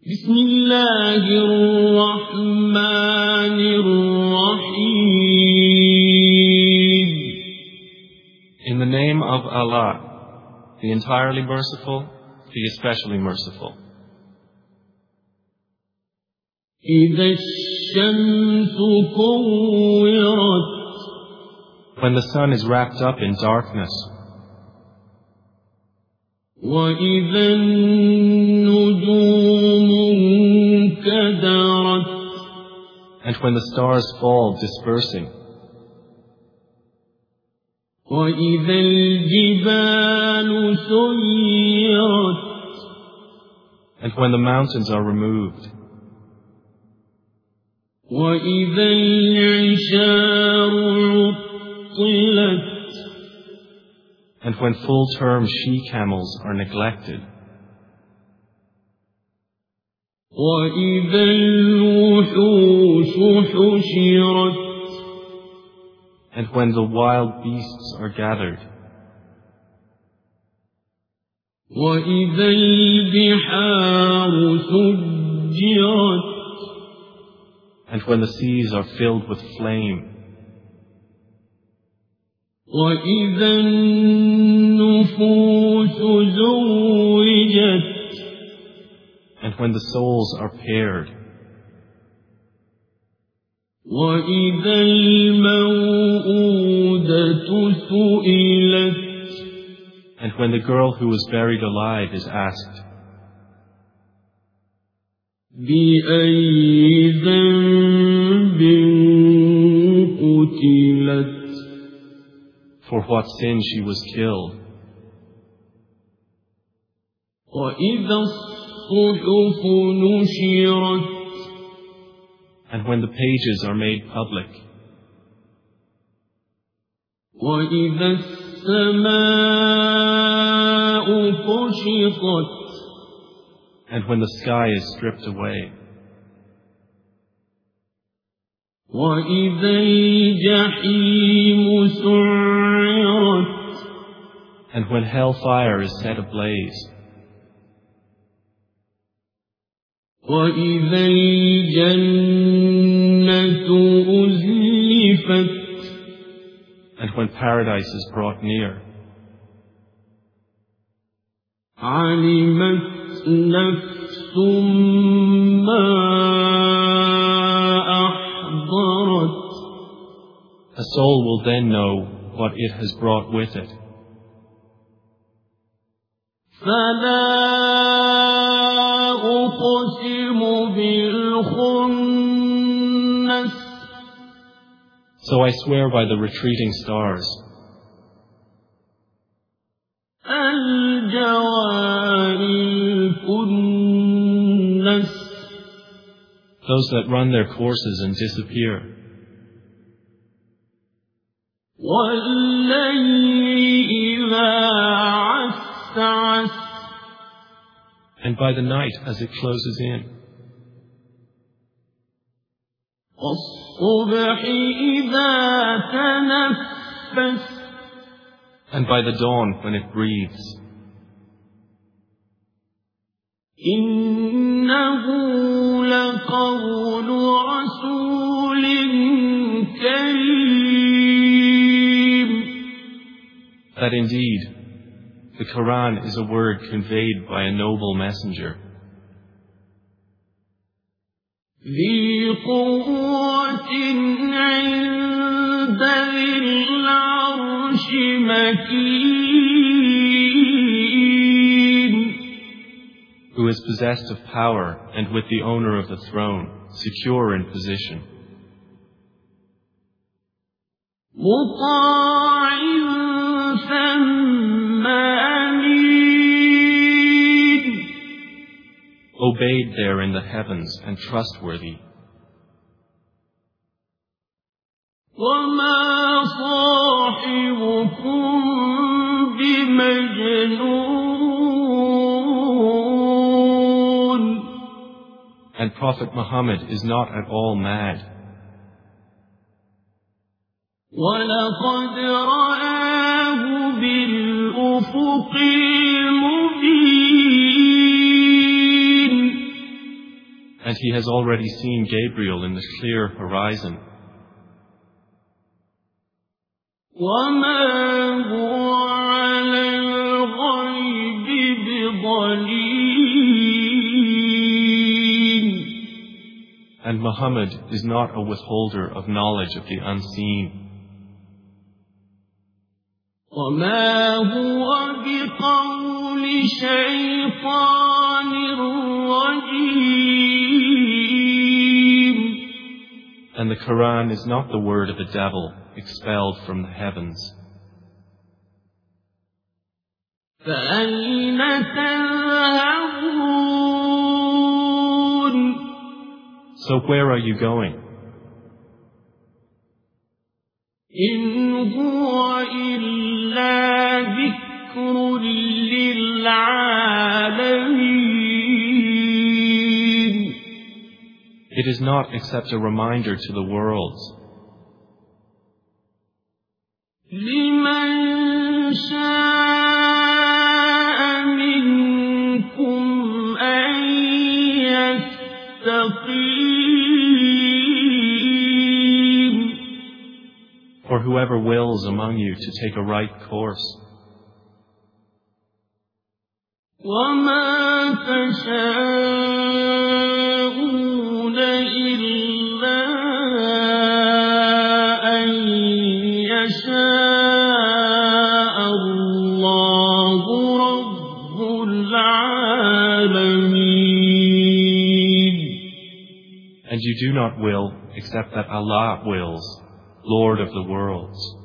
بسم الله الرحمن الرحيم. In the name of Allah, the entirely merciful, the especially merciful. إذا الشمس كورت. When the sun is wrapped up in darkness. وإذا النجوم انكدرت. And when the stars fall dispersing. وإذا الجبال سيرت. And when the mountains are removed. وإذا العشار عطلت. And when full-term she-camels are neglected. وإذا الوحوش حشرت. And when the wild beasts are gathered. وإذا البحار سجرت. And when the seas are filled with flame. وإذا النفوس زوجت. And when the souls are paired. وإذا الموءودة سئلت. And when the girl who was buried alive is asked, بأي ذنب قتلت. for what sin she was killed. وإذا الصحف نشرت. And when the pages are made public. وإذا السماء كشطت. And when the sky is stripped away. وإذا الجحيم سعرت. And when hellfire is set ablaze. وإذا الجنة أزلفت. And when paradise is brought near. علمت نفس ما أحضرت. A soul will then know what it has brought with it. فلا أقسم بالخنس. So I swear by the retreating stars. الجوار الكنس. Those that run their courses and disappear. والليل إذا عسعس. And by the night as it closes in. والصبح إذا تنفس. And by the dawn when it breathes. إنه لقول رسول كريم. That indeed, the Quran is a word conveyed by a noble messenger. ذي قوة عند ذي العرش مكين. Who is possessed of power and with the owner of the throne, secure in position. مطاع ثم أمين. Obeyed there in the heavens and trustworthy. وما صاحبكم بمجنون. And Prophet Muhammad is not at all mad. ولقد رآه بالأفق المبين. And he has already seen Gabriel in the clear horizon. وَمَا هُوَ عَلَى الْغَيْبِ بِضَنِينٍ. And Muhammad is not a withholder of knowledge of the unseen. وَمَا هُوَ بِقَوْلِ شَيْطَانٍ رَجِيمٍ. And the Quran is not the word of a devil expelled from the heavens. فَأَيْنَ تَذْهَبُونَ. So where are you going? إِنْ هُوَ إِلَّا ذِكْرٌ لِّلْعَالَمِينَ. It is not except a reminder to the worlds. لِمَنْ شَاءَ مِنْكُمْ أَنْ يَسْتَقِيمَ. For whoever wills among you to take a right course. وَمَا تَشَاءُونَ إِلَّا أَن يَشَاءَ اللَّهُ رَبُّ الْعَالَمِينَ. And you do not will except that Allah wills, Lord of the worlds.